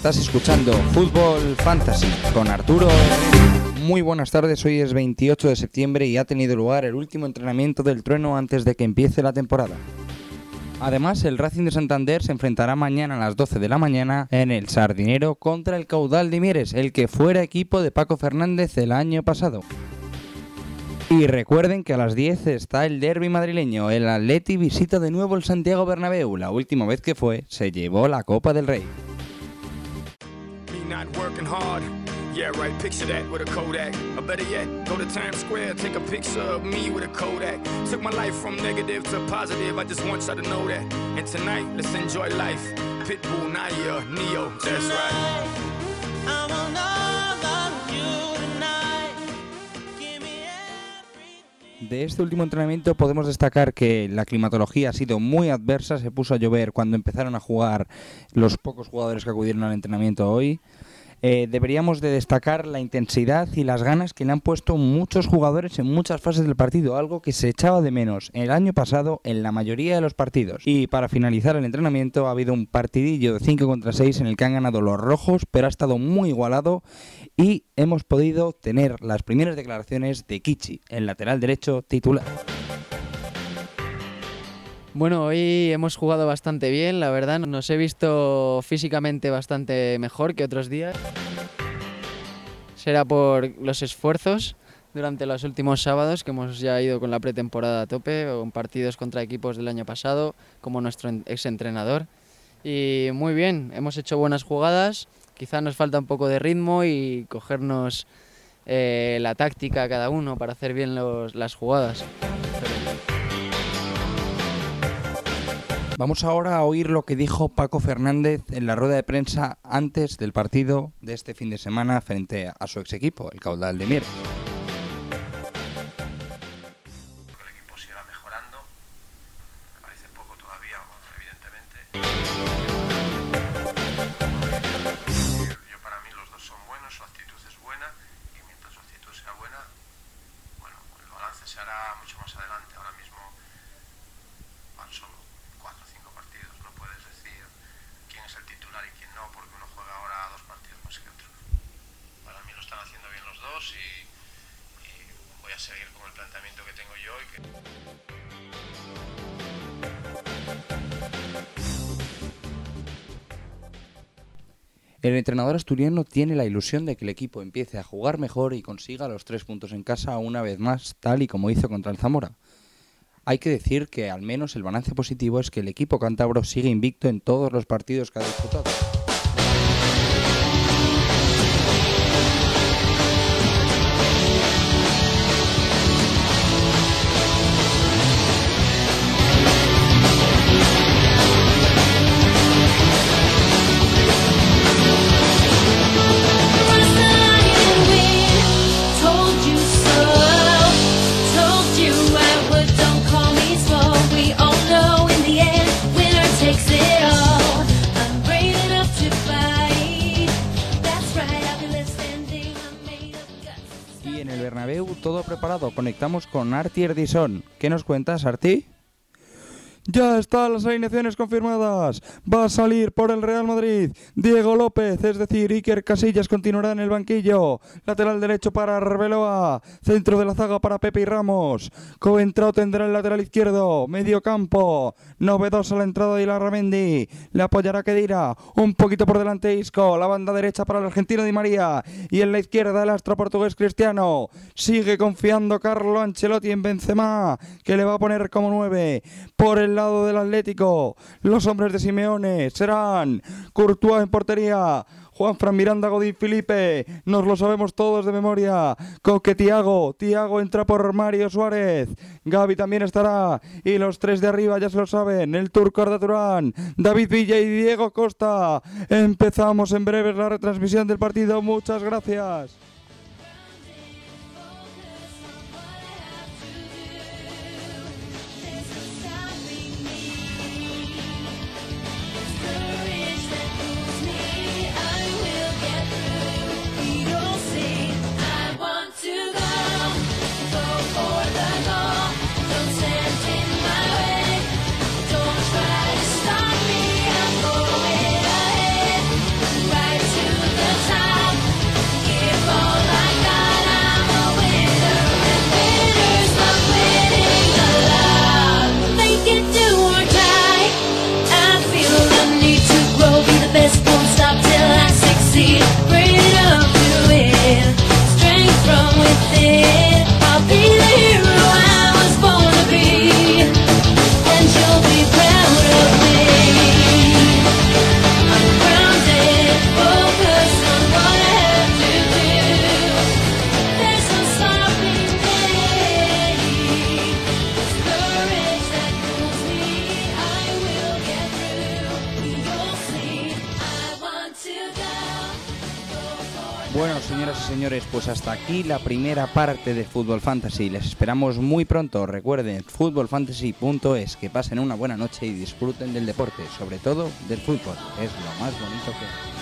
Estás escuchando Fútbol Fantasy con Arturo. Muy buenas tardes, hoy es 28 de septiembre y ha tenido lugar el último entrenamiento del Trueno antes de que empiece la temporada. Además, el Racing de Santander se enfrentará mañana a las 12 de la mañana en el Sardinero contra el Caudal de Mieres, el que fuera equipo de Paco Fernández el año pasado. Y recuerden que a las 10 está el derbi madrileño, el Atleti visita de nuevo el Santiago Bernabéu, la última vez que fue se llevó la Copa del Rey. Yeah, right, picture that with a Kodak. Or better yet, go to Times Square, take a picture of me with a Kodak. Took my life from negative to positive, I just want y'all to know that. And tonight, let's enjoy life. Pitbull, Naya, Neo, that's right. I want all of you tonight. Give me everything. De este último entrenamiento podemos destacar que la climatología ha sido muy adversa, se puso a llover cuando empezaron a jugar los pocos jugadores que acudieron al entrenamiento hoy. Deberíamos de destacar la intensidad y las ganas que le han puesto muchos jugadores en muchas fases del partido, algo que se echaba de menos el año pasado en la mayoría de los partidos. Y para finalizar el entrenamiento ha habido un partidillo de 5 contra 6 en el que han ganado los rojos, pero ha estado muy igualado y hemos podido tener las primeras declaraciones de Kichi, el lateral derecho titular. Bueno, hoy hemos jugado bastante bien, la verdad, nos he visto físicamente bastante mejor que otros días. Será por los esfuerzos durante los últimos sábados, que hemos ya ido con la pretemporada a tope, con partidos contra equipos del año pasado, como nuestro exentrenador. Y muy bien, hemos hecho buenas jugadas, quizá nos falta un poco de ritmo y cogernos la táctica a cada uno para hacer bien las jugadas. Vamos ahora a oír lo que dijo Paco Fernández en la rueda de prensa antes del partido de este fin de semana frente a su ex equipo, el Caudal de Mieres. El equipo siga mejorando, me parece poco todavía, evidentemente. Yo para mí los dos son buenos, su actitud es buena y mientras su actitud sea buena, bueno, el balance se hará mucho más adelante. Ahora mismo van solo 4 o 5 partidos, no puedes decir quién es el titular y quién no, porque uno juega ahora 2 partidos más que otro. Para mí lo están haciendo bien los dos y voy a seguir con el planteamiento que tengo yo. El entrenador asturiano tiene la ilusión de que el equipo empiece a jugar mejor y consiga los 3 puntos en casa una vez más, tal y como hizo contra el Zamora. Hay que decir que al menos el balance positivo es que el equipo cántabro sigue invicto en todos los partidos que ha disputado. Todo preparado, conectamos con Arti Erdison. ¿Qué nos cuentas, Arti? Ya están las alineaciones confirmadas. Va a salir por el Real Madrid Diego López, es decir, Iker Casillas continuará en el banquillo. Lateral derecho para Arbeloa, centro de la zaga para Pepe y Ramos. Coentrao tendrá el lateral izquierdo, medio campo. Novedosa la entrada de Ilarramendi, le apoyará Kedira, un poquito por delante Isco, la banda derecha para el argentino Di María y en la izquierda el astro portugués Cristiano. Sigue confiando Carlo Ancelotti en Benzema, que le va a poner como 9. Por el lado del Atlético, los hombres de Simeone serán Courtois en portería, Juanfran, Miranda, Godín, Felipe, nos lo sabemos todos de memoria. Coque, Thiago entra por Mario Suárez, Gavi también estará y los 3 de arriba ya se lo saben, el turco Arda Turán, David Villa y Diego Costa. Empezamos en breve la retransmisión del partido, muchas gracias. Right Bueno, señoras y señores, pues hasta aquí la primera parte de Fútbol Fantasy. Les esperamos muy pronto. Recuerden, futbolfantasy.es. Que pasen una buena noche y disfruten del deporte, sobre todo del fútbol. Es lo más bonito que hay.